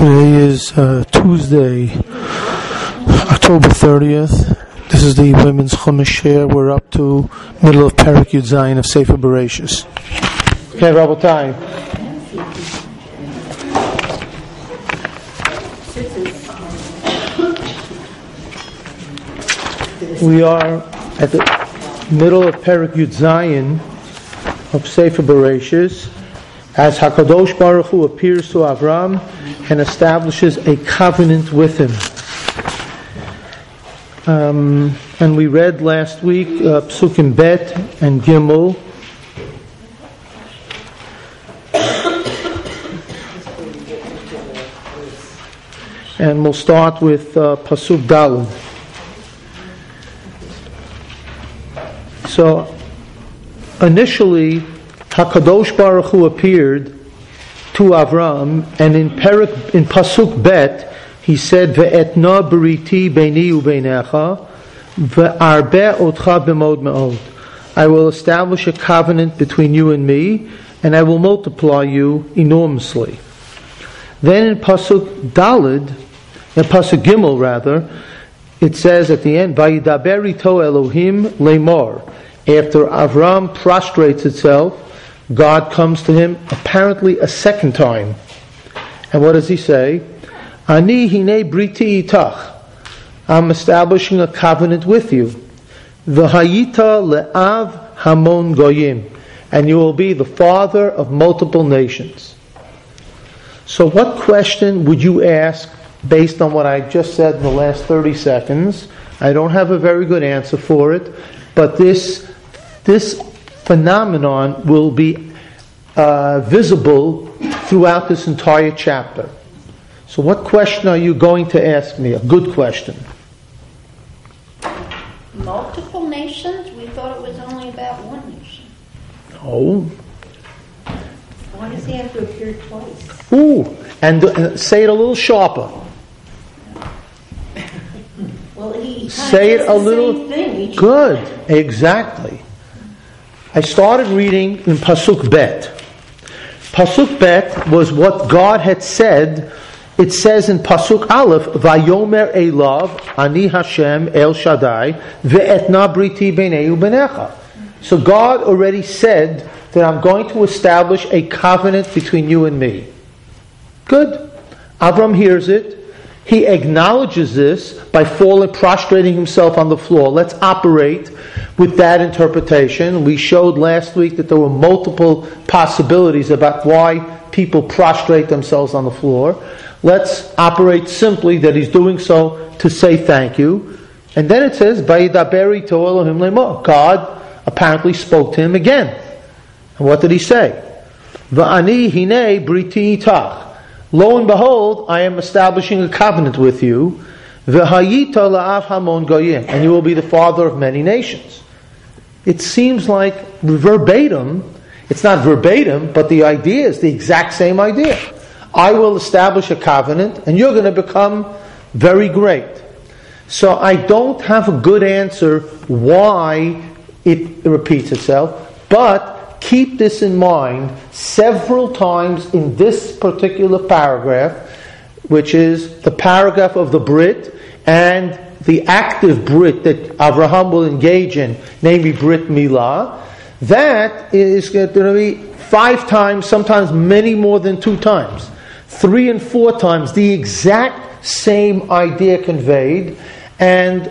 Today is Tuesday, October 30th. This is the Women's Chumash Share. We're up to middle of Perek Yud Zayin of Sefer Bereshis. Okay, Rabotai. We are at the middle of Perek Yud Zayin of Sefer Bereshis, as HaKadosh Baruch Hu appears to Avram and establishes a covenant with him. And we read last week Psukim Bet and Gimel. And we'll start with Pasuk Daled. So, initially, HaKadosh Baruch Hu appeared to Avram, and in Pasuk Bet, he said, "Ve'etna beriti beini ubeinecha, ve'arbe otcha b'mod me'od." I will establish a covenant between you and me, and I will multiply you enormously. Then in Pasuk Gimel rather, it says at the end, "Vayidaber ito Elohim lemor." After Avram prostrates itself, God comes to him apparently a second time. And what does he say? Ani hine briti itach. I'm establishing a covenant with you. V'hayita le'av hamon goyim. And you will be the father of multiple nations. So what question would you ask based on what I just said in the last 30 seconds? I don't have a very good answer for it, but this phenomenon will be visible throughout this entire chapter. So what question are you going to ask me? A good question. Multiple nations? We thought it was only about one nation. No. Why does he have to appear twice? Ooh, and say it a little sharper. Well, he say it a little. Same thing good, exactly. I started reading in Pasuk Bet. Pasuk Bet was what God had said. It says in Pasuk Aleph, "Vayomer Elav Ani Hashem El Shaddai ve'etna briti b'nei u'b'necha." So God already said that I'm going to establish a covenant between you and me. Good. Avram hears it. He acknowledges this by prostrating himself on the floor. Let's operate with that interpretation. We showed last week that there were multiple possibilities about why people prostrate themselves on the floor. Let's operate simply that he's doing so to say thank you. And then it says, "Vayidaber ito Elohim lemor." God apparently spoke to him again. And what did he say? "Va'ani hine briti itach." Lo and behold, I am establishing a covenant with you. V'hayita la'av hamon goyim, and you will be the father of many nations. It seems like verbatim. It's not verbatim, but the idea is the exact same idea. I will establish a covenant, and you're going to become very great. So I don't have a good answer why it repeats itself, but keep this in mind several times in this particular paragraph, which is the paragraph of the Brit and the active Brit that Avraham will engage in, namely Brit Milah. That is going to be 5 times, sometimes many more than 2 times, 3 and 4 times, the exact same idea conveyed. And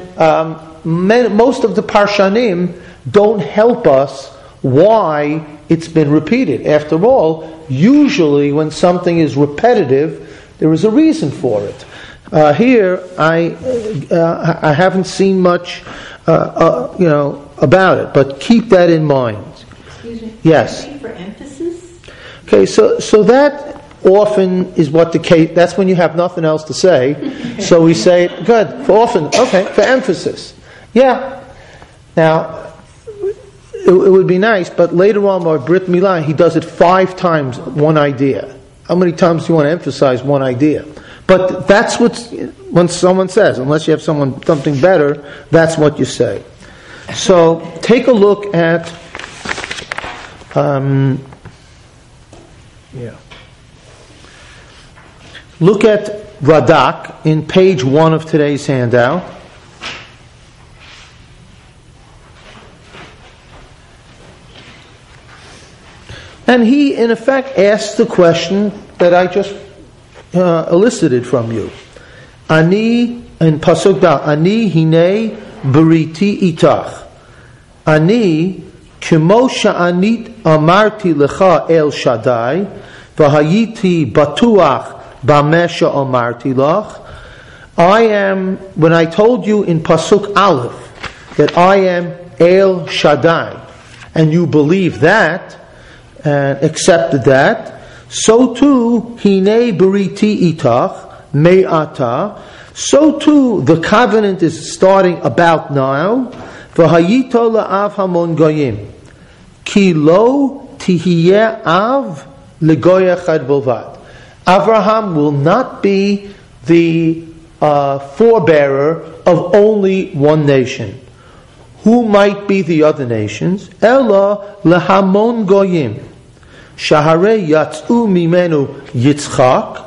most of the Parshanim don't help us why it's been repeated. After all, usually when something is repetitive, there is a reason for it. Here, I haven't seen much, about it, but keep that in mind. Excuse me. Yes. For emphasis. Okay, so that often is what the case. That's when you have nothing else to say. So we say it good for often. Okay, for emphasis. Yeah. Now, it would be nice, but later on, by Brit Milah, he does it 5 times one idea. How many times do you want to emphasize one idea? But that's when someone says, unless you have something better, that's what you say. So take a look at Look at Radak in page 1 of today's handout. And he, in effect, asked the question that I just elicited from you. Ani, in Pasuk Da, Ani hine beriti itach. Ani, kimo sha'anit amarti lecha el Shaddai, v'hayiti batuach b'mesha amarti lach. I am, when I told you in Pasuk Aleph, that I am El Shaddai, and you believe that, and accepted that, so too, hine beriti itach, me'ata, so too the covenant is starting about now, v'hayito la'av hamon goyim, ki lo tihiyeh av legoy echad bolvad. Avraham will not be the forebearer of only one nation. Who might be the other nations? Ella lehamon goyim. Shaharei yatzu mimenu Yitzchak,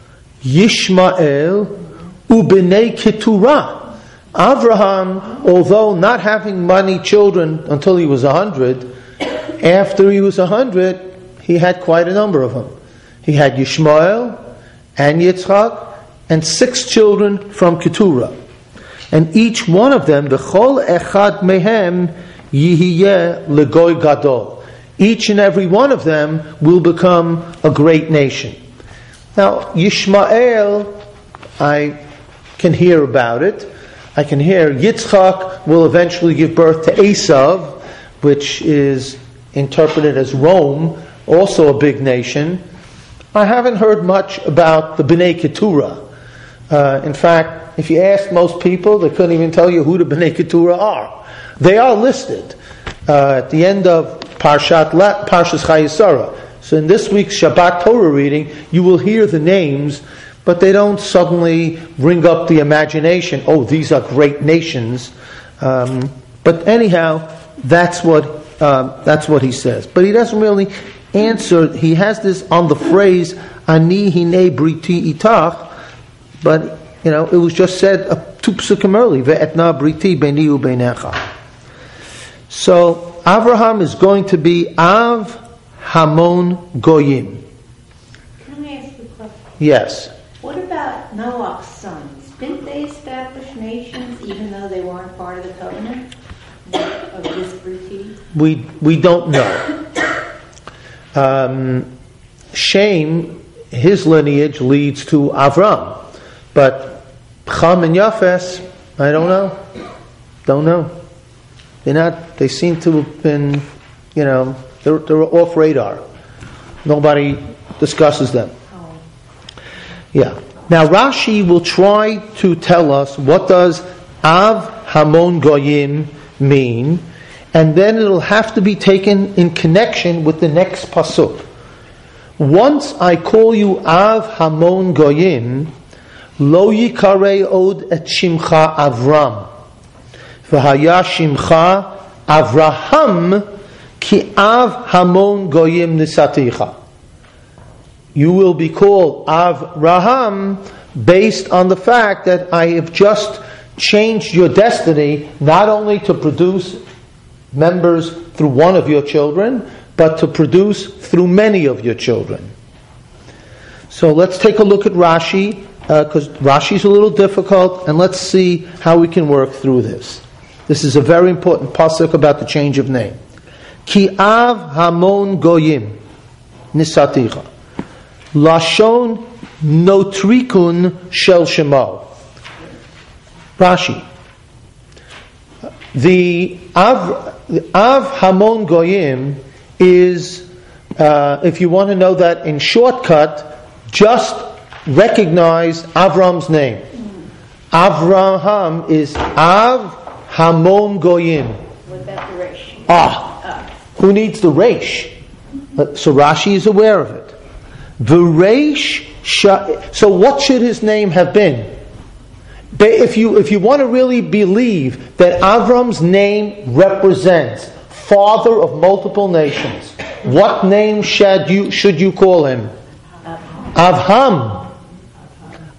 Yishmael, ubnei Keturah. Avraham, although not having many children until he was 100, after he was 100, he had quite a number of them. He had Yishmael and Yitzchak and 6 children from Keturah. And each one of them, b'chol echad mehem yihiyeh legoy gadol. Each and every one of them will become a great nation. Now, Yishmael, I can hear about it. I can hear Yitzchak will eventually give birth to Esav, which is interpreted as Rome, also a big nation. I haven't heard much about the Bnei Keturah. In fact, if you ask most people, they couldn't even tell you who the Bnei Keturah are. They are listed at the end of Parshas Chayesara. So in this week's Shabbat Torah reading, you will hear the names, but they don't suddenly ring up the imagination. Oh, these are great nations. But anyhow, that's what he says. But he doesn't really answer. He has this on the phrase Ani hine briti itach, but it was just said 2 psukim early. Ve'etna briti beini u'beinecha. So Avraham is going to be Av Hamon Goyim. Can I ask you a question? Yes. What about Noah's sons? Didn't they establish nations even though they weren't part of the covenant of this briti? We don't know. Shem, his lineage leads to Avram, but Cham and Yafes, I don't know. Don't know. They seem to have been, they're off radar. Nobody discusses them. Oh. Yeah. Now Rashi will try to tell us what does Av Hamon Goyim mean, and then it'll have to be taken in connection with the next pasuk. Once I call you Av Hamon Goyim, Lo Yikarei Od Et Shimcha Avram. V'haya shimcha Avraham ki Av Hamon Goyim nisaticha. You will be called Avraham based on the fact that I have just changed your destiny, not only to produce members through one of your children, but to produce through many of your children. So let's take a look at Rashi, because Rashi's a little difficult, and let's see how we can work through this. This is a very important pasuk about the change of name. Ki Av Hamon Goyim nisaticha. Lashon notrikun shel shemo. Rashi. The Av Hamon Goyim is, if you want to know that in shortcut, just recognize Avram's name. Avraham is Av Hamon Goyim. What about the Resh? Who needs the Resh? So Rashi is aware of it. The Resh. So what should his name have been? If you want to really believe that Avram's name represents father of multiple nations, what name should you call him? Avram.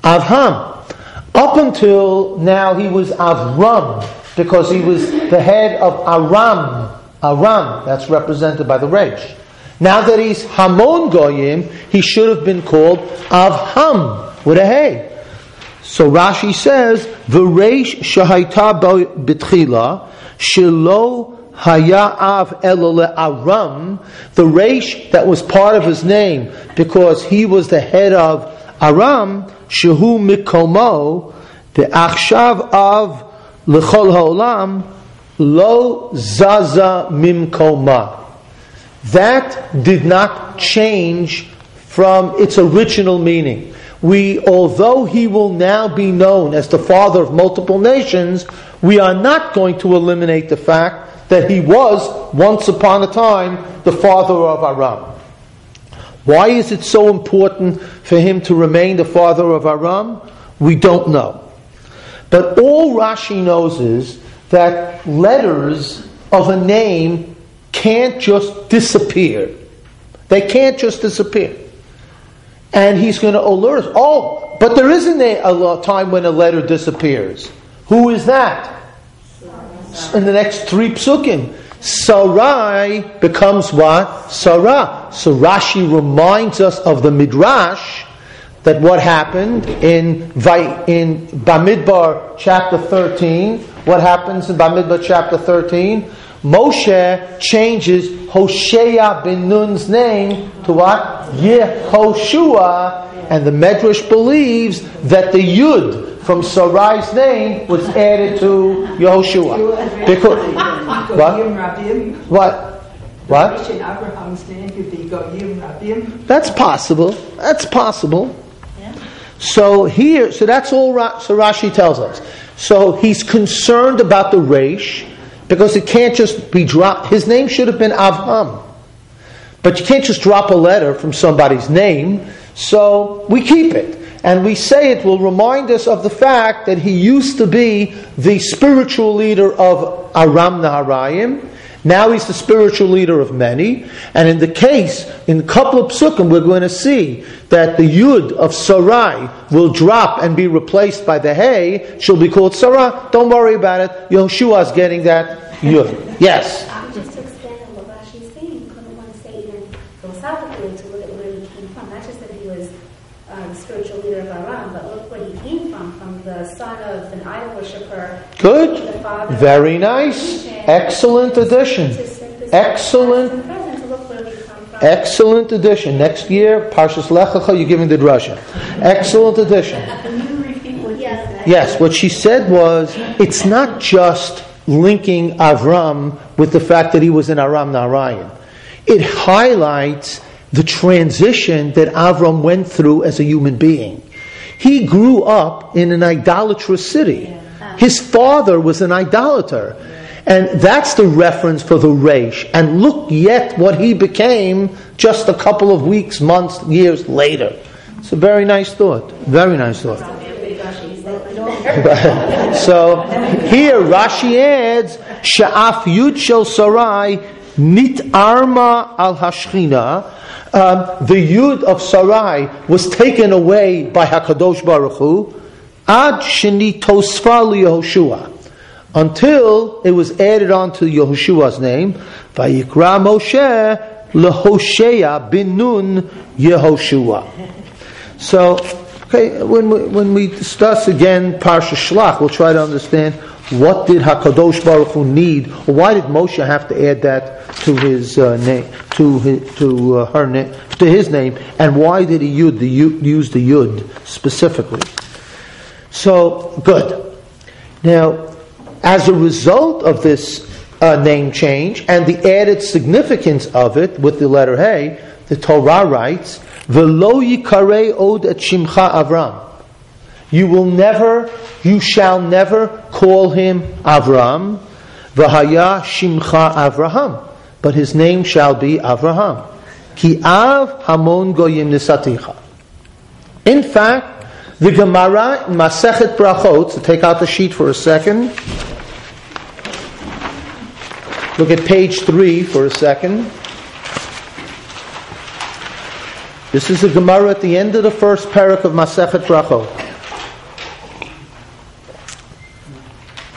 Avram. Up until now he was Avram, because he was the head of Aram. Aram, that's represented by the Resh. Now that he's Hamon Goyim, he should have been called Avham, with a Hey. So Rashi says, V'reish shahayta b'tchila, shelo haya av elo Aram, the Reish that was part of his name, because he was the head of Aram, shehu mikomo, the achshav of l'chol ha'olam, lo zaza mimkoma. That did not change from its original meaning. Although he will now be known as the father of multiple nations, we are not going to eliminate the fact that he was, once upon a time, the father of Aram. Why is it so important for him to remain the father of Aram? We don't know. But all Rashi knows is that letters of a name can't just disappear. They can't just disappear. And he's going to alert us. But there isn't a time when a letter disappears. Who is that? In the next 3 psukim. Sarai becomes what? Sarah. So Rashi reminds us of the Midrash, that what happened in Bamidbar chapter 13. What happens in Bamidbar chapter 13? Moshe changes Hosea ben Nun's name to what? Yehoshua. And the Medrash believes that the Yud from Sarai's name was added to Yehoshua. Because what? In Abraham's name, you got Yim Rabim. That's possible. So that's all Rashi tells us. So he's concerned about the Reish, because it can't just be dropped. His name should have been Avram. But you can't just drop a letter from somebody's name, so we keep it. And we say it will remind us of the fact that he used to be the spiritual leader of Aram Naharayim. Now he's the spiritual leader of many. And in a couple of psukim, we're going to see that the Yud of Sarai will drop and be replaced by the Hey. She'll be called Sarah. Don't worry about it. Yehoshua's getting that Yud. Yes? Just to expand on what Rashi's saying, couldn't want to say even philosophically to look at where he came from. Not just that he was the spiritual leader of Aram, but look where he came from the son of an idol worshiper. Good. The father. Very nice. Excellent addition. Excellent. Excellent addition. Next year, Parshas Lech Lecha, you're giving the drasha. Excellent addition. Can you repeat what you said? Yes, what she said was, it's not just linking Avram with the fact that he was in Aram Narayan. It highlights the transition that Avram went through as a human being. He grew up in an idolatrous city. His father was an idolater. And that's the reference for the Reish. And look yet what he became just a couple of weeks, months, years later. It's a very nice thought. Very nice thought. So here Rashi adds, Sha'af Yud Shel Sarai Nit Arma Al Hashchina. The Yud of Sarai was taken away by HaKadosh Baruch Hu Ad Sheni Tosfa Yehoshua, until it was added on to Yehoshua's name. Vayikra Moshe LeHoshea bin Nun Yehoshua. So, when we discuss again Parsha Shlach, we'll try to understand what did HaKadosh Baruch Hu need, or why did Moshe have to add that to his name, to his name, and why did he use the Yud specifically? So, good. Now, as a result of this name change and the added significance of it with the letter Hey, the Torah writes, "V'lo yikarei od et shimcha Avram." You shall never call him Avram. V'haya shimcha Avraham, but his name shall be Avraham. Ki av hamon goyim nisaticha. In fact, the Gemara in Masechet Brachot, so take out the sheet for a second. Look at page 3 for a second. This is the Gemara at the end of the first parak of Masechet Brachot.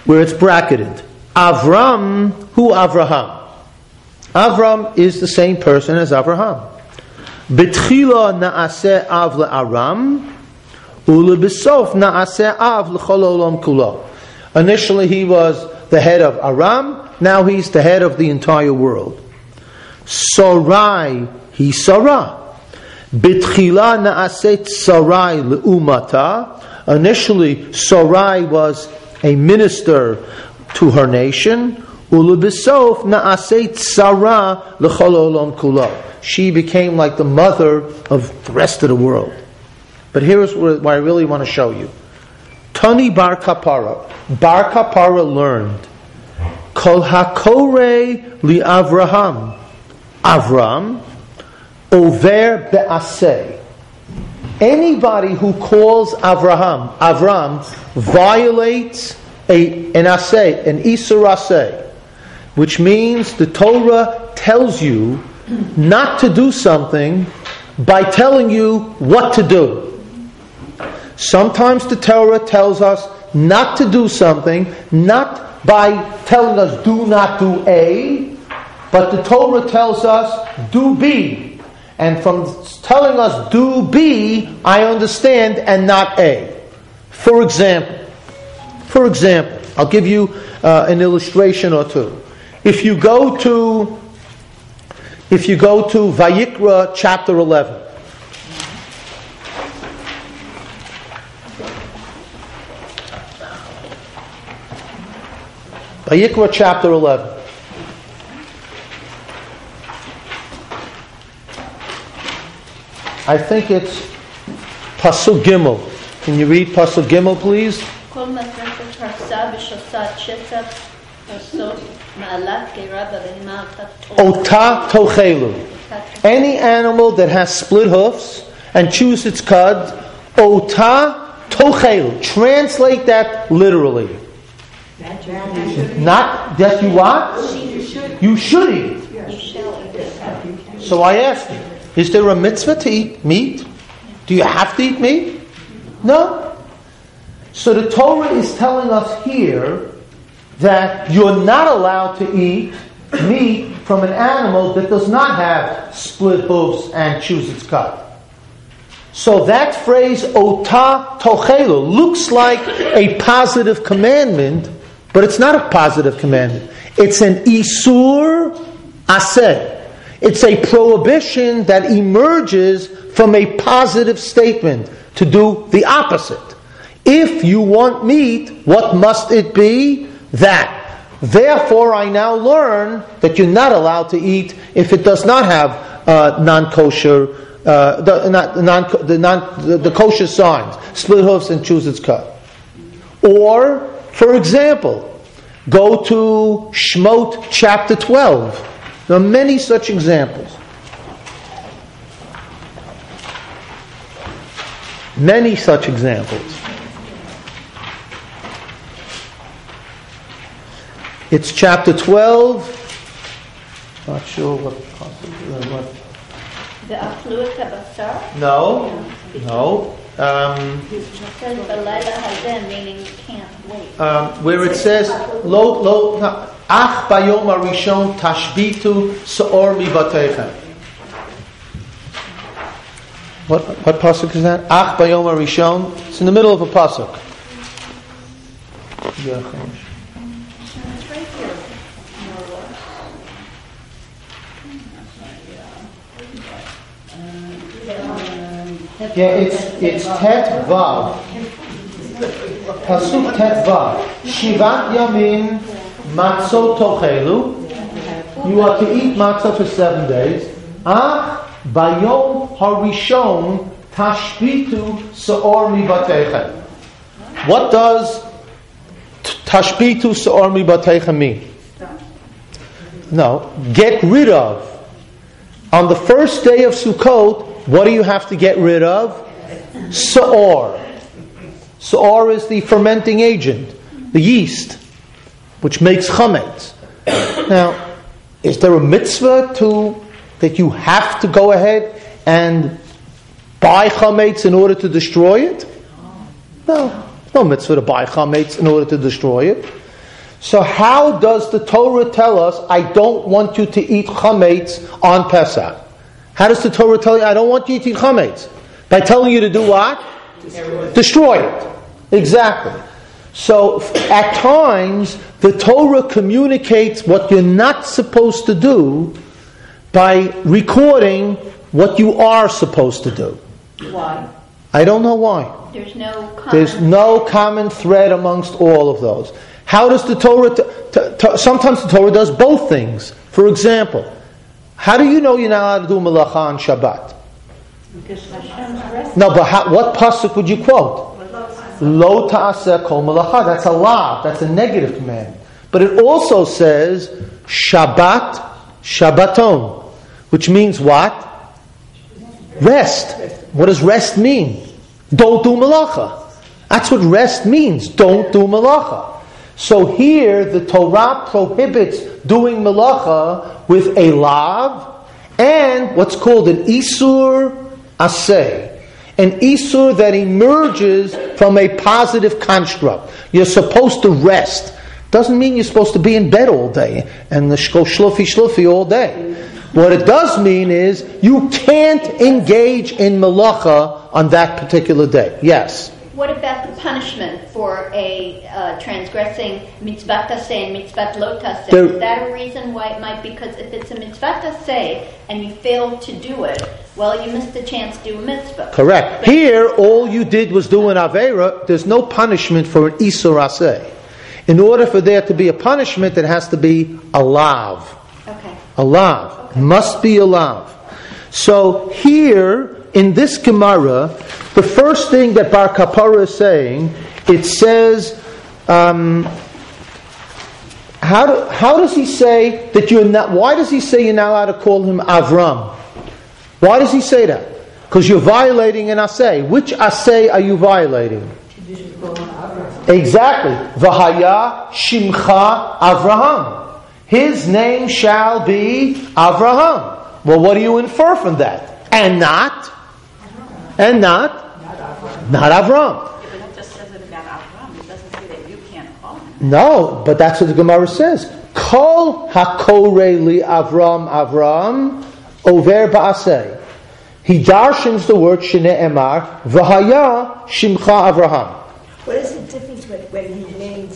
where it's bracketed. Avram, who Avraham? Avram is the same person as Avraham. Betchila na'aseh av le'aram, ulebesof na'aseh av l'chol olam kulo. Initially he was the head of Aram, now he's the head of the entire world. Sarai, he Sarah. Betchila na'aseh Sarai le'umata. Initially Sarai was a minister to her nation. Ulebesof na'aseh Sarah l'chol olam kulo. She became like the mother of the rest of the world. But here's what I really want to show you. Tani Bar Kapara. Bar Kapara learned, Kol hakore li Avraham. Avram, over be'aseh. Anybody who calls Avram violates an aseh, an isur aseh, which means the Torah tells you not to do something by telling you what to do. Sometimes the Torah tells us not to do something, not by telling us do not do A, but the Torah tells us do B. And from telling us do B, I understand and not A. For example, I'll give you an illustration or two. If you go to Vayikra chapter 11. Vayikra chapter 11. I think it's Pasuk Gimel. Can you read Pasuk Gimel, please? Ota tochelu. Any animal that has split hoofs and chews its cud, ota tochelu. Translate that literally. Not that you what? You should eat. So I ask you, is there a mitzvah to eat meat? Do you have to eat meat? No. So the Torah is telling us here that you're not allowed to eat meat from an animal that does not have split hooves and chews its cud. So that phrase, ota tochelu, looks like a positive commandment, but it's not a positive commandment. It's an isur aseh. It's a prohibition that emerges from a positive statement to do the opposite. If you want meat, what must it be? That. Therefore, I now learn that you're not allowed to eat if it does not have non-kosher, the kosher signs, split hoofs and chews its cud. Or, for example, go to Shmot chapter 12. There are many such examples. Many such examples. It's chapter 12. Not sure what. The Afluat Basar? No. It says Balayla Hazeh, meaning you can't wait. Where it says Ach bayom harishon tashbitu seor mibateichem. What pasuk is that? Ach bayom harishon. It's in the middle of a pasuk. It's right here, more or less. Yeah, it's Tet Vav. Pasuk Tet Vav. Shivat Yamin Matzot Tochelu. You are to eat matzah for 7 days. Ach bayom harishon tashbitu seor mibateichem. What does tashbitu seor mibateichem mean? No, get rid of. On the first day of Sukkot, what do you have to get rid of? Seor. Seor is the fermenting agent, the yeast, which makes chametz. Now, is there a mitzvah that you have to go ahead and buy chametz in order to destroy it? No mitzvah to buy chametz in order to destroy it. So how does the Torah tell us, I don't want you to eat chametz on Pesach? How does the Torah tell you, I don't want you to eat chametz? By telling you to do what? Destroy it. Exactly. So at times, the Torah communicates what you're not supposed to do by recording what you are supposed to do. Why? I don't know why. There's no common thread amongst all of those. How does the Torah... sometimes the Torah does both things. For example, how do you know you're not allowed to do melacha on Shabbat? Because Hashem's rest. No, but what pasuk would you quote? Lo ta'aseh kol melacha. That's a law. That's a negative command. But it also says Shabbat, Shabbaton, which means what? Rest. What does rest mean? Don't do melacha. That's what rest means. Don't do melacha. So here the Torah prohibits doing melacha with a lav and what's called an isur aseh. An isur that emerges from a positive construct. You're supposed to rest. Doesn't mean you're supposed to be in bed all day and go shluffy all day. What it does mean is you can't engage in melacha on that particular day. Yes? What about the punishment for a transgressing mitzvah taseh and mitzvah lo taseh? Is that a reason why it might? Because if it's a mitzvah taseh and you failed to do it, well, you missed the chance to do a mitzvah. Correct. Here, all you did was do an avera. There's no punishment for an isur aseh. In order for there to be a punishment, it has to be a lav. Okay. A lav. Okay. Must be a lav. So here, in this Gemara, the first thing that Bar Kapara is saying, it says, how does he say that you're not? Why does he say you're not allowed to call him Avram? Why does he say that? Because you're violating an aseh. Which aseh are you violating? Exactly. Vahaya Shimcha Avraham. His name shall be Avraham. Well, what do you infer from that? And not Avram. But it just says it about Avram. It doesn't say that you can't call him. No, but that's what the Gemara says. Kol hakore li Avram over ba'aseh. He darshans the word Shnei Emar v'haya Shimcha Avraham. What is the difference when he names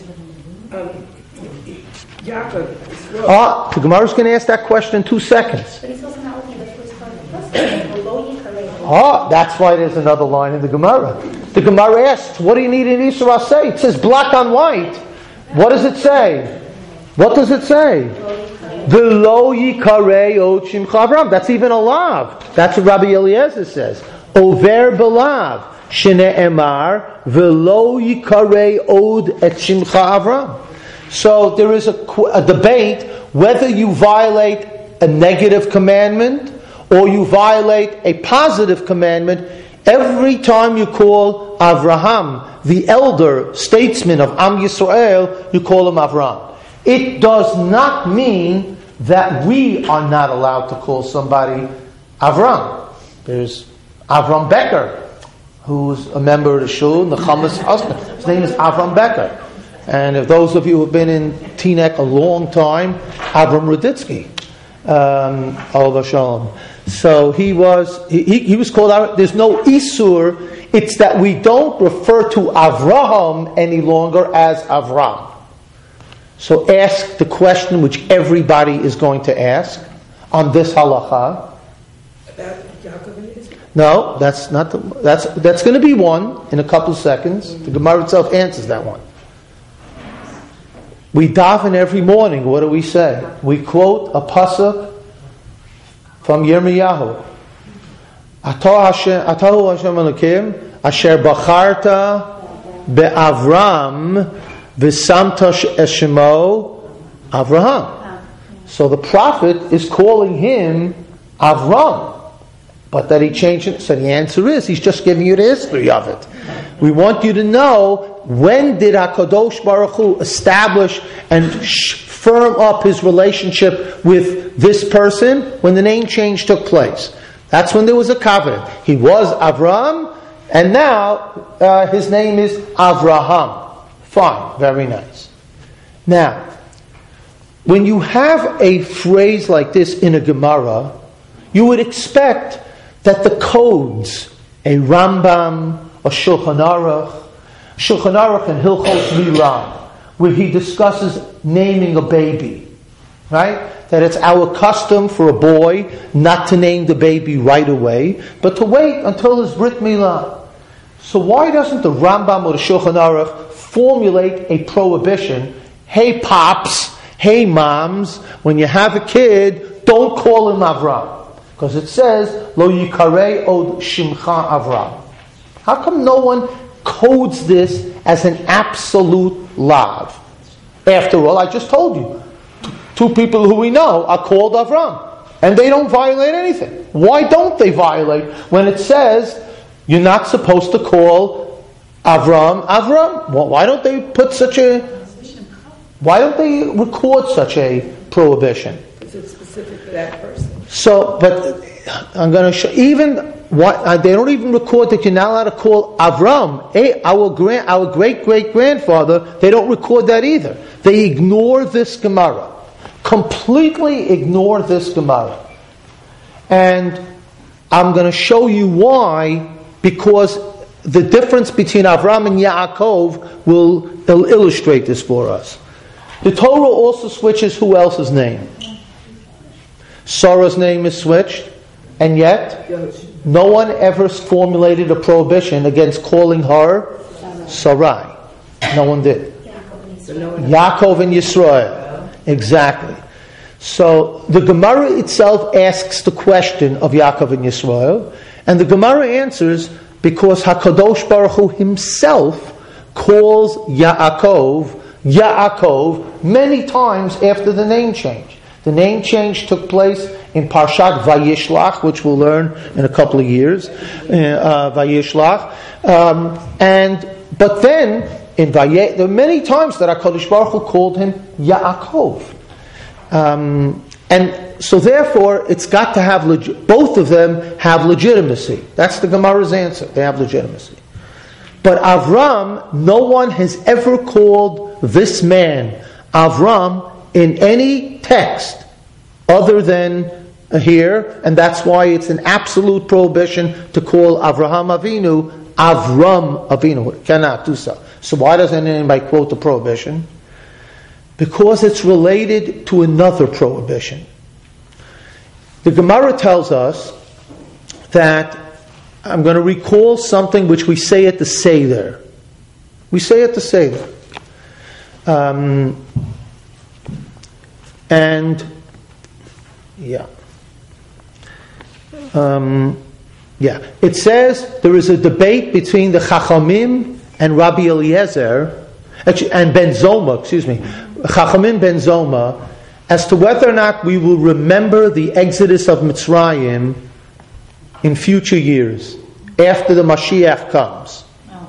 Yaakov? The Gemara is going to ask that question in 2 seconds. But he's also not looking at the first part of the question. That's why there's another line in the Gemara. The Gemara asks, what do you need in Isur Aseh? It says black on white. What does it say? What does it say? V'lo yikarei od shimcha Avram. That's even a lav. That's what Rabbi Eliezer says. Over belav. Shnei Emar v'lo yikarei od et shimcha Avram. So there is a debate whether you violate a negative commandment or you violate a positive commandment every time you call Avraham, the elder statesman of Am Yisrael, you call him Avram. It does not mean that we are not allowed to call somebody Avram. There's Avram Becker, who's a member of the Shul, Nechama's husband. His name is Avram Becker. And if those of you who have been in Teaneck a long time, Avram Ruditsky, Alav Shalom. So he was called. There's no Isur. It's that we don't refer to Avraham any longer as Avram. So ask the question which everybody is going to ask on this halacha. No, that's not. That's going to be one in a couple of seconds. The Gemara itself answers that one. We daven every morning. What do we say? We quote a pasuk from Yirmiyahu. Atahu Hashem Elokim asher bacharta be'Avram v'samta eshemo Avraham. So the prophet is calling him Avram, but that he changed it. So the answer is he's just giving you the history of it. We want you to know, when did HaKadosh Baruch Hu establish and firm up his relationship with this person? When the name change took place. That's when there was a covenant. He was Avram, and now his name is Avraham. Fine, very nice. Now, when you have a phrase like this in a Gemara, you would expect that the codes, a Rambam, a Shulchan Aruch and Hilchos Milah, where he discusses naming a baby, right? That it's our custom for a boy not to name the baby right away, but to wait until his Brit Milah. So why doesn't the Rambam or the Shulchan Aruch formulate a prohibition? Hey pops, hey moms, when you have a kid, don't call him Avram. Because it says, Lo yikarei od shimcha Avram. How come no one codes this as an absolute lav? After all, I just told you, two people who we know are called Avram. And they don't violate anything. Why don't they violate when it says you're not supposed to call Avram Avram? Well, why don't they record such a prohibition? Is it specific for that person? So, but I'm going to show, they don't even record that you're not allowed to call Avram, our great-great-grandfather, they don't record that either. They ignore this Gemara. Completely ignore this Gemara. And I'm going to show you why, because the difference between Avram and Yaakov will illustrate this for us. The Torah also switches who else's name. Sarah's name is switched, and yet no one ever formulated a prohibition against calling her Sarai. No one did. Yaakov and Yisrael. Exactly. So the Gemara itself asks the question of Yaakov and Yisrael, and the Gemara answers because HaKadosh Baruch Hu himself calls Yaakov many times after the name change. The name change took place in Parshat Vayishlach, which we'll learn in a couple of years. Vayishlach, but then there are many times that HaKadosh Baruch Hu called him Yaakov, and so therefore it's got to have both of them have legitimacy. That's the Gemara's answer. They have legitimacy. But Avram, no one has ever called this man Avram in any text other than here, and that's why it's an absolute prohibition to call Avraham Avinu Avram Avinu. Cannot do so. So why doesn't anybody quote the prohibition? Because it's related to another prohibition. The Gemara tells us that, I'm going to recall something which we say at the Seder. We say at the Seder. It says there is a debate between the Chachamim and Rabbi Eliezer, and Ben Zoma, Chachamim Ben Zoma, as to whether or not we will remember the exodus of Mitzrayim in future years, after the Mashiach comes.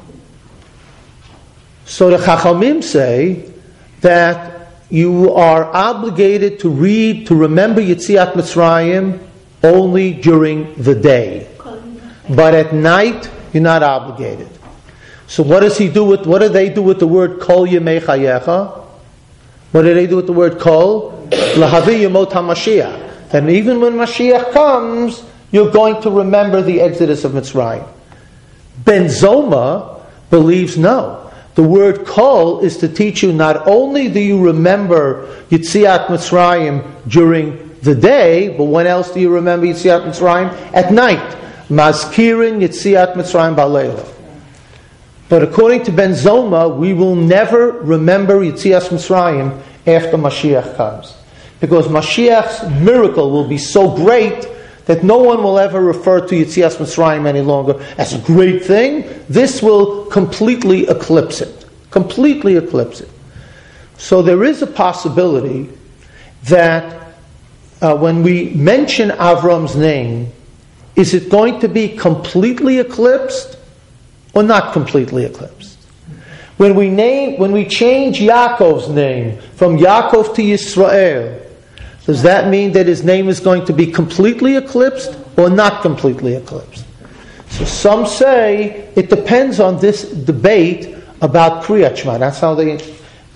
So the Chachamim say that you are obligated to remember Yetziat Mitzrayim only during the day. But at night, you're not obligated. So what do they do with the word Kol Yemei Chayecha? What do they do with the word Kol? Lahavi Yemot HaMashiach. And even when Mashiach comes, you're going to remember the exodus of Mitzrayim. Ben Zoma believes no. The word Kol is to teach you not only do you remember Yetziat Mitzrayim during the day, but when else do you remember Yetziat Mitzrayim? At night. Mazkirin Yetziat Mitzrayim Ba'leila. But according to Ben Zoma, we will never remember Yetziat Mitzrayim after Mashiach comes. Because Mashiach's miracle will be so great that no one will ever refer to Yetziat Mitzrayim any longer as a great thing. This will completely eclipse it. Completely eclipse it. So there is a possibility that when we mention Avram's name, is it going to be completely eclipsed or not completely eclipsed? When we change Yaakov's name from Yaakov to Yisrael, does that mean that his name is going to be completely eclipsed or not completely eclipsed? So some say it depends on this debate about Kriyat Shema. That's how they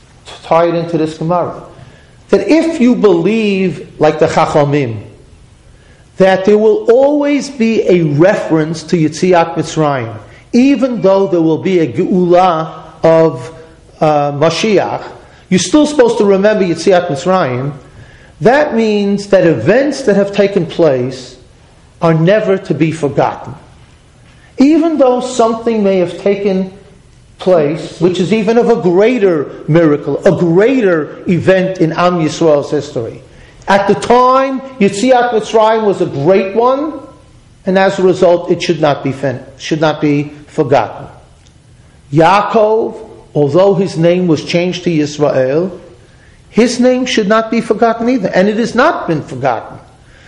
tie it into this Gemara. That if you believe, like the Chachamim, that there will always be a reference to Yetziat Mitzrayim, even though there will be a Geula of Mashiach, you're still supposed to remember Yetziat Mitzrayim. That means that events that have taken place are never to be forgotten. Even though something may have taken place, which is even of a greater miracle, a greater event in Am Yisrael's history. At the time, Yetziat Mitzrayim was a great one, and as a result, it should not be forgotten. Yaakov, although his name was changed to Yisrael, his name should not be forgotten either, and it has not been forgotten.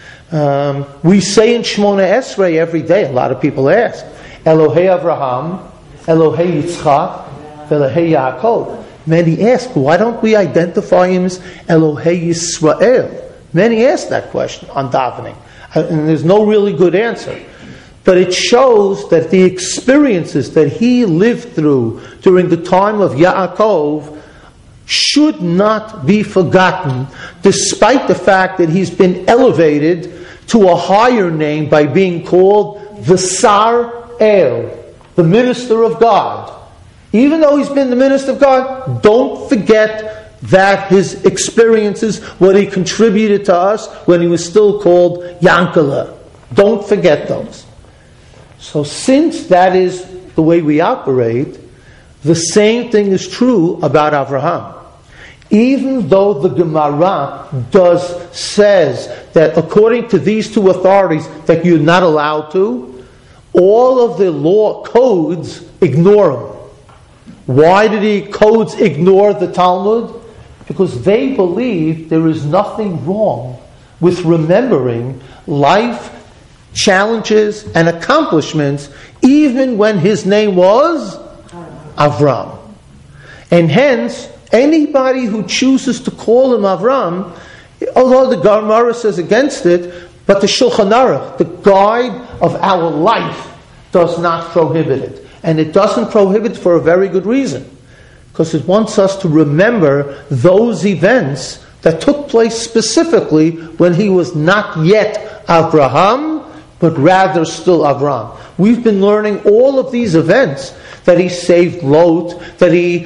We say in Shmona Esrei every day, a lot of people ask, Elohei Avraham, Elohei Yitzchak, Elohei Yaakov. Many ask, why don't we identify him as Elohei Yisrael? Many ask that question on davening, and there's no really good answer. But it shows that the experiences that he lived through during the time of Yaakov should not be forgotten, despite the fact that he's been elevated to a higher name by being called the Sar El, the minister of God. Even though he's been the minister of God, don't forget that his experiences, what he contributed to us when he was still called Yankala. Don't forget those. So since that is the way we operate, the same thing is true about Avraham. Even though the Gemara says that according to these two authorities that you're not allowed to, all of the law codes ignore them. Why did the codes ignore the Talmud? Because they believe there is nothing wrong with remembering life, challenges, and accomplishments, even when his name was Avram. And hence, anybody who chooses to call him Avram, although the Gemara says against it, but the Shulchan Aruch, the guide of our life, does not prohibit it. And it doesn't prohibit for a very good reason. Because it wants us to remember those events that took place specifically when he was not yet Abraham, but rather still Avram. We've been learning all of these events, that he saved Lot, that he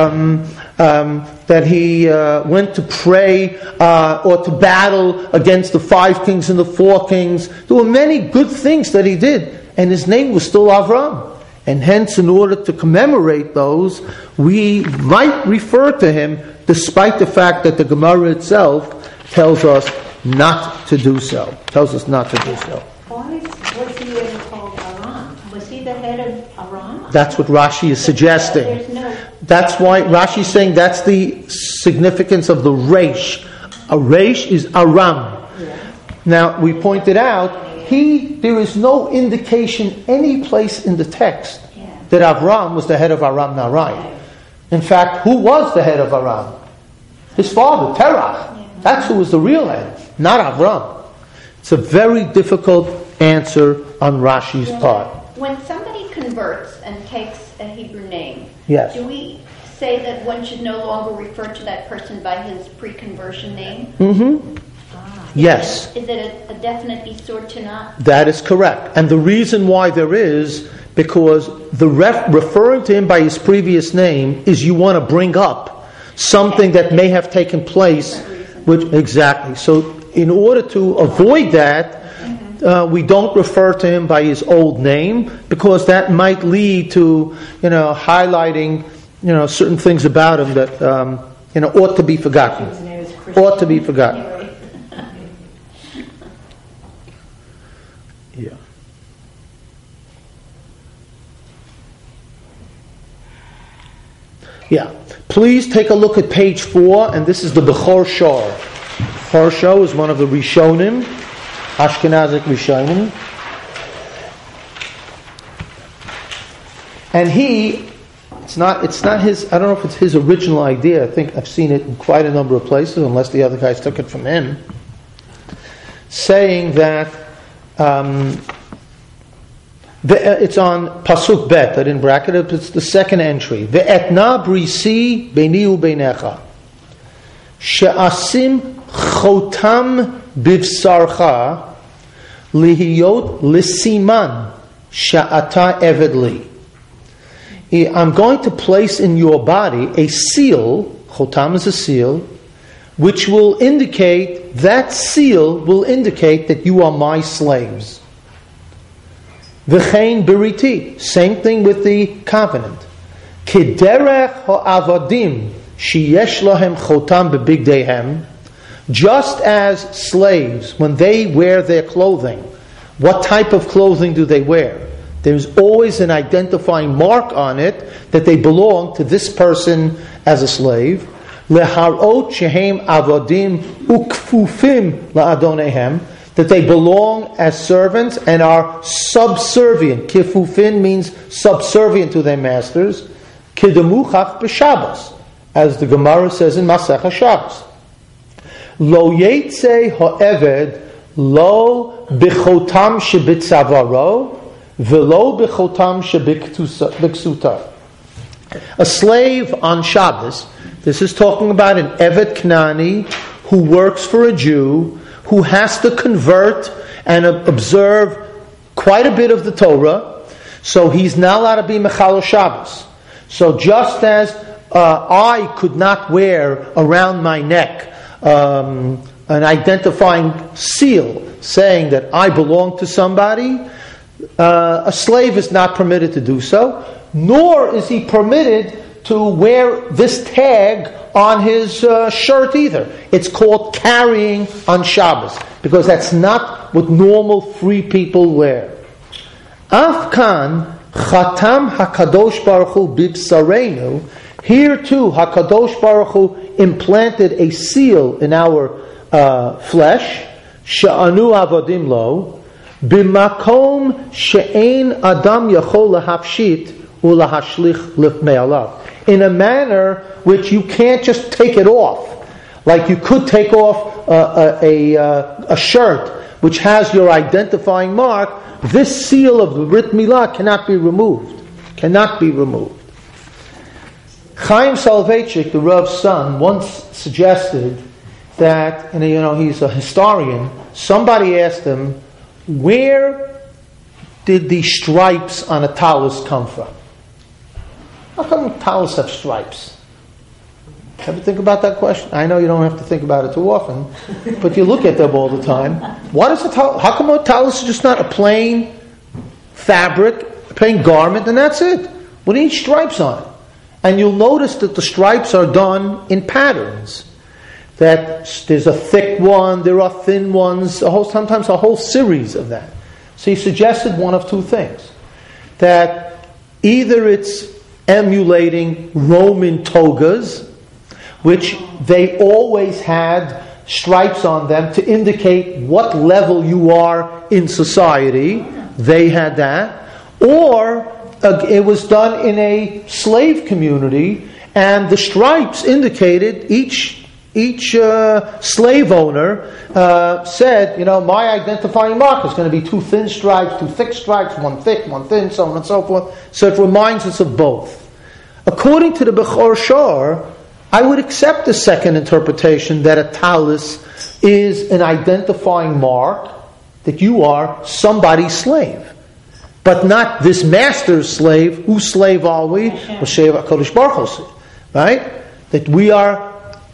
went to pray or to battle against the 5 kings and the 4 kings. There were many good things that he did, and his name was still Avram. And hence, in order to commemorate those, we might refer to him, despite the fact that the Gemara itself tells us not to do so. Why was he ever called Aram? Was he the head of Aram? That's what Rashi is suggesting. That's why Rashi is saying that's the significance of the Reish. A Reish is Aram. Yeah. Now, we pointed out, there is no indication any place in the text that Avram was the head of Aram Naharaim. In fact, who was the head of Aram? His father, Terach. That's who was the real head, not Avram. It's a very difficult answer on Rashi's part. When somebody converts and takes a Hebrew name, yes, do we say that one should no longer refer to that person by his pre-conversion name? Mm-hmm. Yes. Is it a definite Isur to not? That is correct. And the reason why there is, because the referring to him by his previous name is you want to bring up something that may have taken place. Exactly. So in order to avoid that, we don't refer to him by his old name, because that might lead to, highlighting, certain things about him that, ought to be forgotten. Ought to be forgotten. Yeah. Yeah. Please take a look at page 4, and this is the Bechor Shor. Bechor Shor is one of the Rishonim, Ashkenazic Rishonim. And it's not his, I don't know if it's his original idea. I think I've seen it in quite a number of places, unless the other guys took it from him, saying that it's on Pasuk Bet, but in bracket it's the second entry. Ve'etna brisi beini u'beinecha. she'asim chotam bivsarcha lihiyot lisiman she'ata eved li. I'm going to place in your body a seal, chotam is a seal, which will indicate, that seal will indicate that you are my slaves. V'chein beriti, same thing with the covenant. Kederech ha'avadim sheyesh lahem chotam bebigdeihem, just as slaves, when they wear their clothing, what type of clothing do they wear? There's always an identifying mark on it that they belong to this person as a slave. Leharot shehem avodim ukfufim la'adonehem, that they belong as servants and are subservient. Kifufin means subservient to their masters. Kidemuchach b'Shabbos, as the Gemara says in Masech Shabbos. Lo yetze ha'eved lo b'chotam shebitzavaro v'lo b'chotam shebiksuta. A slave on Shabbos, this is talking about an Eved Knani who works for a Jew, who has to convert and observe quite a bit of the Torah, so he's not allowed to be Mechal Shabbos. So just as I could not wear around my neck an identifying seal saying that I belong to somebody, a slave is not permitted to do so, nor is he permitted to wear this tag on his shirt either. It's called carrying on Shabbos, because that's not what normal free people wear. Afkan Chatam HaKadosh Baruch Hu Bibsarenu, here too HaKadosh Baruch Hu implanted a seal in our flesh, Sha'anu Avodim Lo, Bimakom She'ein Adam Yachol Lahafshit Ulahashlich Lifnei Alav, in a manner which you can't just take it off. Like you could take off a shirt which has your identifying mark. This seal of the Brit Milah cannot be removed. Cannot be removed. Chaim Soloveitchik, the Rav's son, once suggested that, and he's a historian, somebody asked him, where did the stripes on a talus come from? How come talus have stripes? Ever think about that question? I know you don't have to think about it too often, but you look at them all the time. What is a talus? How come a talus is just not a plain fabric, a plain garment, and that's it? What do you need stripes on it? And you'll notice that the stripes are done in patterns. That there's a thick one, there are thin ones, sometimes a whole series of that. So he suggested one of two things. That either it's emulating Roman togas, which they always had stripes on them to indicate what level you are in society. They had that. Or it was done in a slave community, and the stripes indicated each slave owner said, my identifying mark is going to be 2 thin stripes, 2 thick stripes, 1 thick, 1 thin, so on and so forth. So it reminds us of both. According to the Bechor Shor, I would accept the second interpretation that a talus is an identifying mark that you are somebody's slave. But not this master's slave. Whose slave are we? HaKadosh Baruch Hu. Right? That we are,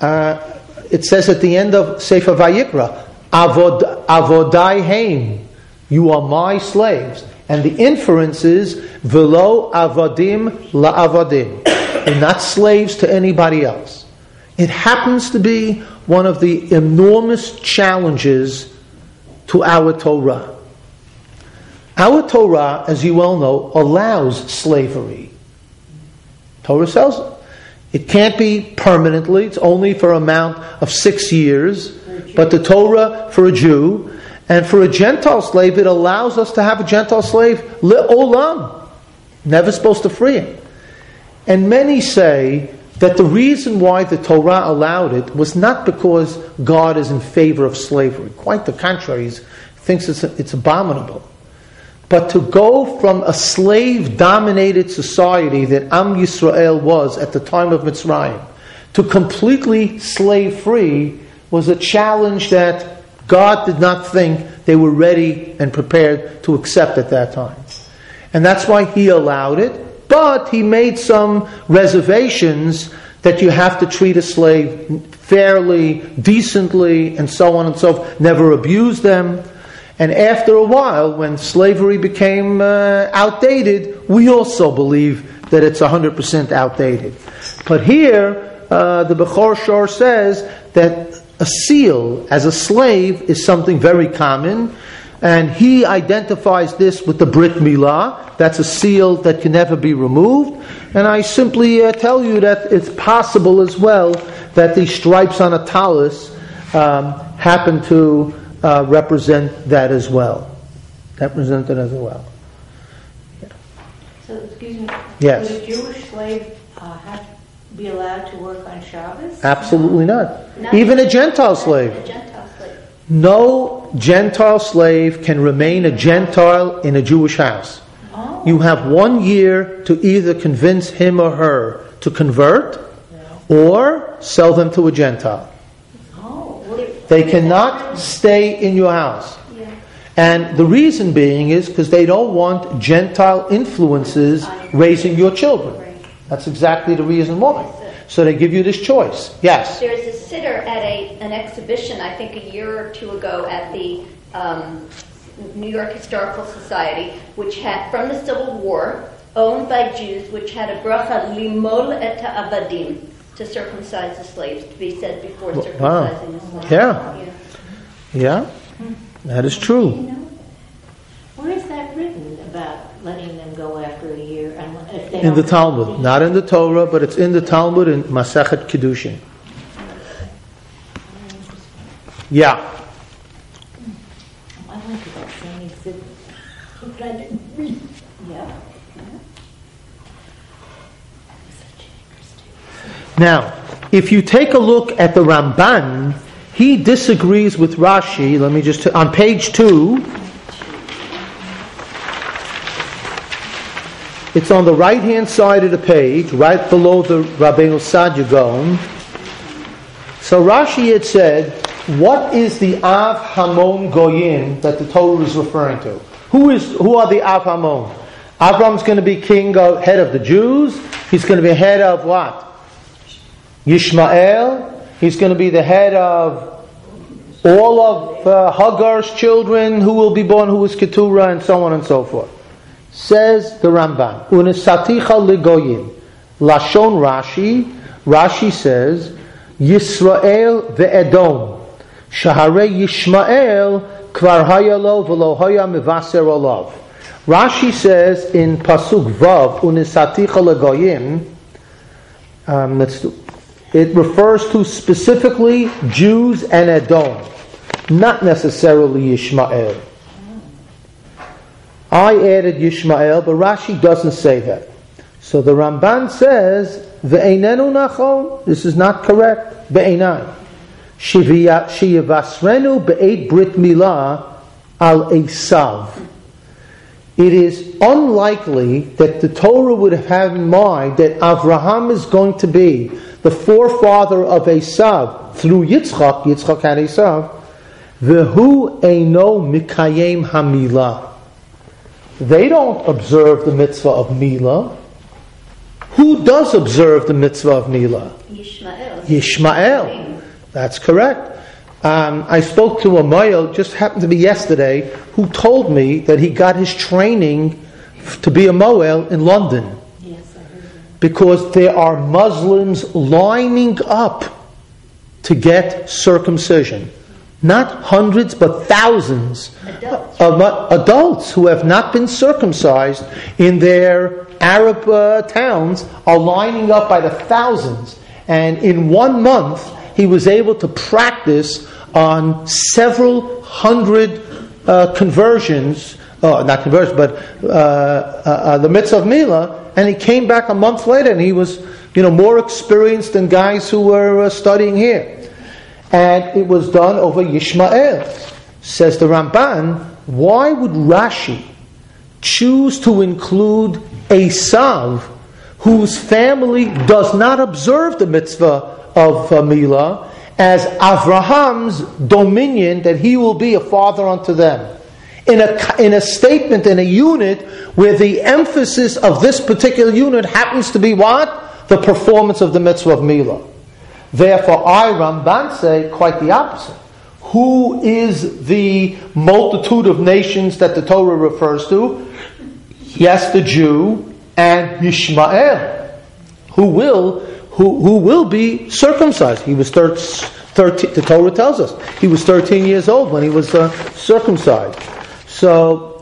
it says at the end of Sefer Vayikra, Avodai Heim, you are my slaves. And the inference is, Velo Avodim La'avodim. They're not slaves to anybody else. It happens to be one of the enormous challenges to our Torah. Our Torah, as you well know, allows slavery. Torah says it can't be permanently. It's only for an amount of 6 years. But the Torah for a Jew, and for a Gentile slave, it allows us to have a Gentile slave le'olam. Never supposed to free him. And many say that the reason why the Torah allowed it was not because God is in favor of slavery. Quite the contrary. He thinks it's abominable. But to go from a slave-dominated society that Am Yisrael was at the time of Mitzrayim, to completely slave-free was a challenge that God did not think they were ready and prepared to accept at that time. And that's why He allowed it, but He made some reservations that you have to treat a slave fairly, decently, and so on and so forth, never abuse them. And after a while, when slavery became outdated, we also believe that it's 100% outdated. But here, the Bechor Shor says that a seal as a slave is something very common, and he identifies this with the Brit Milah. That's a seal that can never be removed. And I simply tell you that it's possible as well that the stripes on a tallis happen to represent that as well. Represent it as well. Yeah. So, excuse me. Yes. Would a Jewish slave be allowed to work on Shabbos? Absolutely not. Even a Gentile slave. A Gentile slave. No Gentile slave can remain a Gentile in a Jewish house. Oh. You have 1 year to either convince him or her to convert or sell them to a Gentile. Oh. They cannot stay in your house. Yeah. And the reason being is because they don't want Gentile influences raising your children. That's exactly the reason why. So they give you this choice. Yes? There's a sitter at an exhibition, I think a year or two ago, at the New York Historical Society, which had, from the Civil War, owned by Jews, which had a bracha, limol et ha'abadim, to circumcise the slaves, to be said before circumcising the slaves. Yeah. That is true. Where is that written about letting them go after a year? And if they In the don't- Talmud. Not in the Torah, but it's in the Talmud in Masechet Kiddushin. Yeah. I went to that same exhibit. But I didn't read. Yeah. Now, if you take a look at the Ramban, he disagrees with Rashi. Let me just, on page 2, it's on the right-hand side of the page, right below the Rabbeinu Sadia Gaon. So Rashi had said, what is the Av Hamon Goyim that the Torah is referring to? Who are the Av Hamon? Avram's going to be head of the Jews. He's going to be head of what? Yishmael. He's going to be the head of all of Hagar's children who will be born, who is Keturah, and so on and so forth. Says the Ramban, Unesaticha legoyim. Lashon Rashi. Rashi says, Yisrael ve'edom. Shaharei Yishmael kvar hayalo v'lo haya mevaser olav. Rashi says in Pasuk Vav, Unesaticha legoyim, it refers to specifically Jews and Edom, not necessarily Yishmael. I added Yishmael, but Rashi doesn't say that. So the Ramban says, Ve'einenu nachon, this is not correct, Ve'einan. Sheyavasrenu be'eit brit milah al Esav. It is unlikely that the Torah would have had in mind that Avraham is going to be the forefather of Esav through Yitzchak had Esav, Vehu eino mikayem hamilah. They don't observe the mitzvah of Milah. Who does observe the mitzvah of Milah? Yishmael. That's correct. I spoke to a Moel, just happened to be yesterday, who told me that he got his training to be a Moel in London. Yes, I heard that. Because there are Muslims lining up to get circumcision. Not hundreds, but thousands of adults who have not been circumcised in their Arab towns are lining up by the thousands. And in 1 month, he was able to practice on several hundred conversions, not conversions, but the mitzvah of Milah, and he came back a month later and he was, more experienced than guys who were studying here. And it was done over Yishmael. Says the Ramban, why would Rashi choose to include Esav whose family does not observe the mitzvah of Milah, as Avraham's dominion, that he will be a father unto them. In a statement, in a unit, where the emphasis of this particular unit happens to be what? The performance of the mitzvah of Milah. Therefore, I, Ramban, say quite the opposite. Who is the multitude of nations that the Torah refers to? Yes, the Jew and Yishmael, who will be circumcised. He was 13. The Torah tells us he was 13 years old when he was circumcised. So,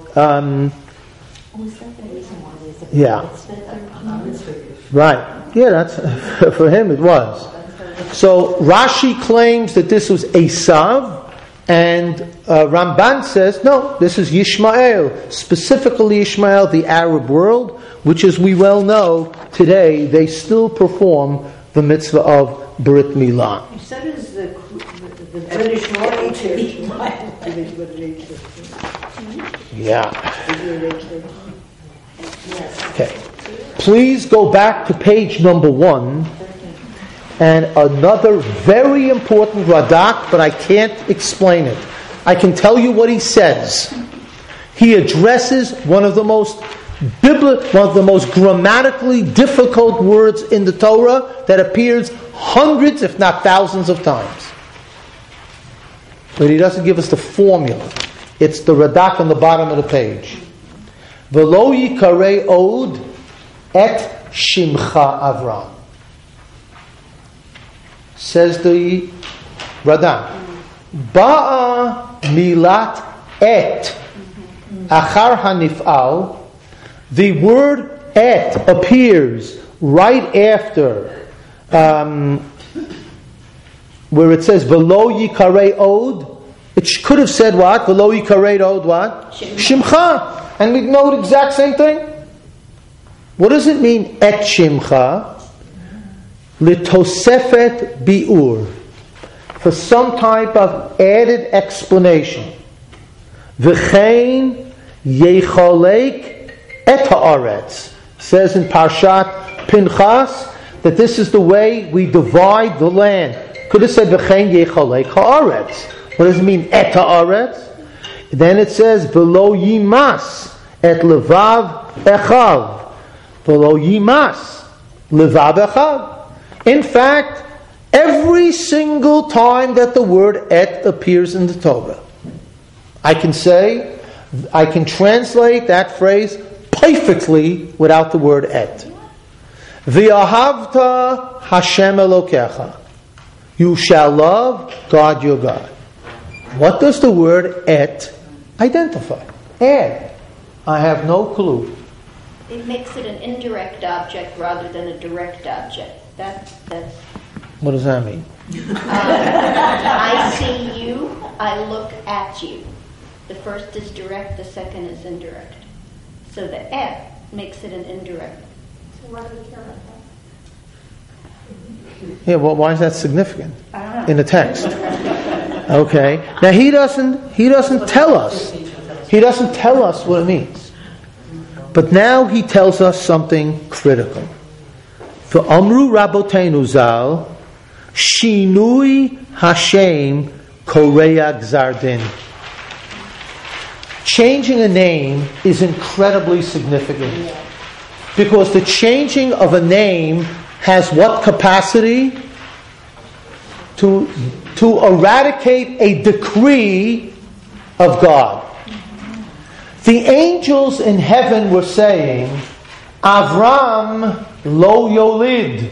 yeah, right. Yeah, that's for him. It was. So Rashi claims that this was Esav, and Ramban says no. This is Yishmael, specifically Yishmael, the Arab world, which, as we well know today, they still perform the mitzvah of Brit Milah. So does the British royalty. Yeah. Okay. Please go back to page number 1, and another very important Radak, but I can't explain it. I can tell you what he says. He addresses one of the most grammatically difficult words in the Torah that appears hundreds, if not thousands of times. But he doesn't give us the formula. It's the Radak on the bottom of the page. V'lo yikarei od et shimcha Avram. Says the Radak. Ba'a milat et achar hanif'al. The word et appears right after where it says v'lo yikarei od. It could have said what? V'lo yikarei od what? Shimcha. And we know the exact same thing. What does it mean, et shimcha? Litosefet bi'ur. For some type of added explanation. V'chein yecholek et haaretz. Says in Parshat Pinchas that this is the way we divide the land. Could have said v'chein yecholek haaretz. What does it mean, et haaretz? Then it says v'lo yimas et levav echav. V'lo yimas levav echav. In fact, every single time that the word et appears in the Torah, I can translate that phrase perfectly without the word et. V'ahavta Hashem Elokecha. You shall love God your God. What does the word et identify? Add. I have no clue. It makes it an indirect object rather than a direct object. That's. What does that mean? I see you, I look at you. The first is direct, the second is indirect. So the et makes it an indirect. So why do we care about that? Yeah, well, why is that significant in the text? Okay. Now he doesn't tell us. He doesn't tell us what it means. But now he tells us something critical. For Amru Rabotenu Zal, Shinui Hashem Korea Gzardin. Changing a name is incredibly significant. Because the changing of a name has what capacity? To eradicate a decree of God. The angels in heaven were saying, Avram lo yolid.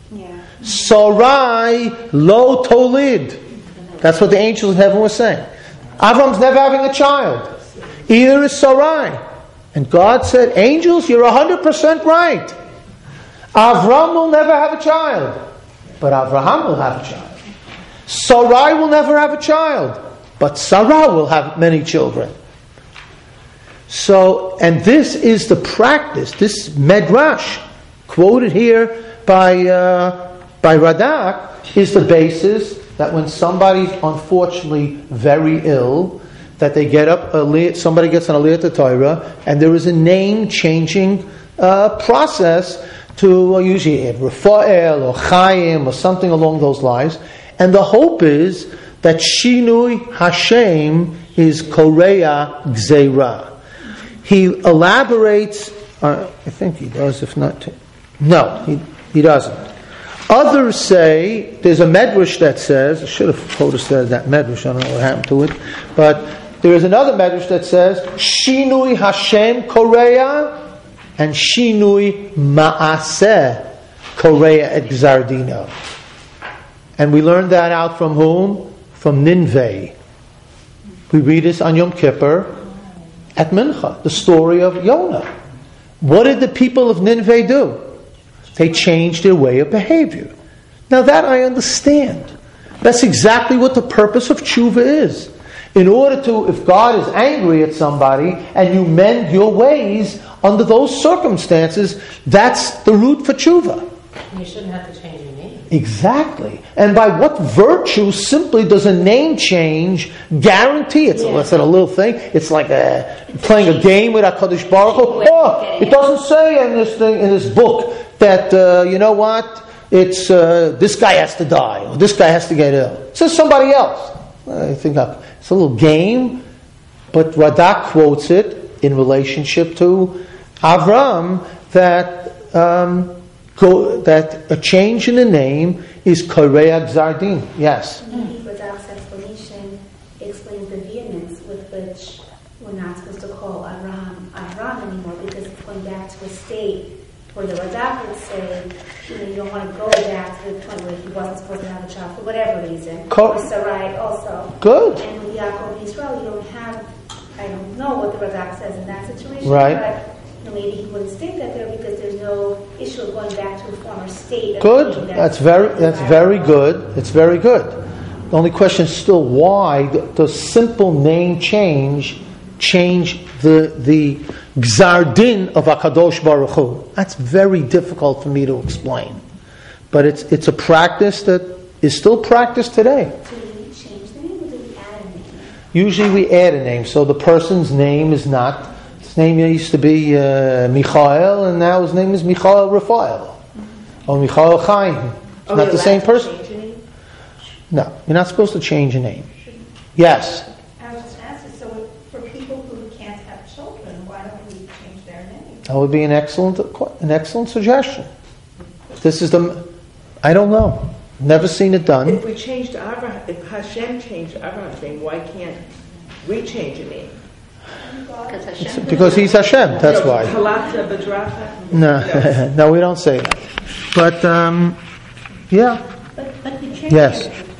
Sarai lo tolid. That's what the angels in heaven were saying. Avram's never having a child. Either is Sarai. And God said, angels, you're 100% right. Avram will never have a child. But Avraham will have a child. Sarai will never have a child. But Sarah will have many children. So, and this is the practice, this Medrash, quoted here by Radak, is the basis that when somebody's unfortunately very ill, that they get up, somebody gets an Aliyah to Torah, and there is a name-changing process to usually add Raphael or Chaim or something along those lines. And the hope is that Shinui Hashem is Korea Gzeira. He elaborates, I think he does, if not... No, he doesn't. Others say, there's a medrash that says, I should have told us that medrash, I don't know what happened to it, but there is another medrash that says, Shinui Hashem Korea, and Shinui Ma'aseh Korea et Gzardino. And we learned that out from whom? From Ninveh. We read this on Yom Kippur at Mincha, the story of Yonah. What did the people of Ninveh do? They changed their way of behavior. Now that I understand. That's exactly what the purpose of tshuva is. In order to, if God is angry at somebody and you mend your ways under those circumstances, that's the root for tshuva. You shouldn't have to change your name. Exactly. And by what virtue simply does a name change guarantee? It's a little thing. It's like playing a game with HaKadosh Baruch Hu. Oh, it doesn't say in this book that, you know what, it's this guy has to die, or this guy has to get ill. It says somebody else. I think it's a little game, but Radak quotes it in relationship to Avram that a change in the name is Korea Gzardin. Yes? Radak's explanation explains the vehemence with which we're not supposed to call Avram anymore, because it's going back to a state where the Radak would say, you don't want to go back to the point where he wasn't supposed to have a child for whatever reason. Or Sarai also. Good. And with Yaakov and Israel, you don't have, I don't know what the Radak says in that situation, right. But maybe he wouldn't state that there because there's no issue of going back to a former state. Good. That's very good. It's very good. The only question is still why does simple name change the Gzardin of HaKadosh Baruch Hu? That's very difficult for me to explain. But it's a practice that is still practiced today. Do we change the name or do we add a name? Usually we add a name. So the person's name is not... His name used to be Michael, and now his name is Michael Raphael. Or Michael Chaim. It's not the same person. No, you're not supposed to change a name. Yes? I was just asking, so for people who can't have children, why don't we change their name? That would be an excellent suggestion. This is I don't know. Never seen it done. If we changed Avraham, if Hashem changed Abraham's name, why can't we change a name? Because he's Hashem, that's why. Halata Badracha? No, no, we don't say that. But, yeah. But the change Yes.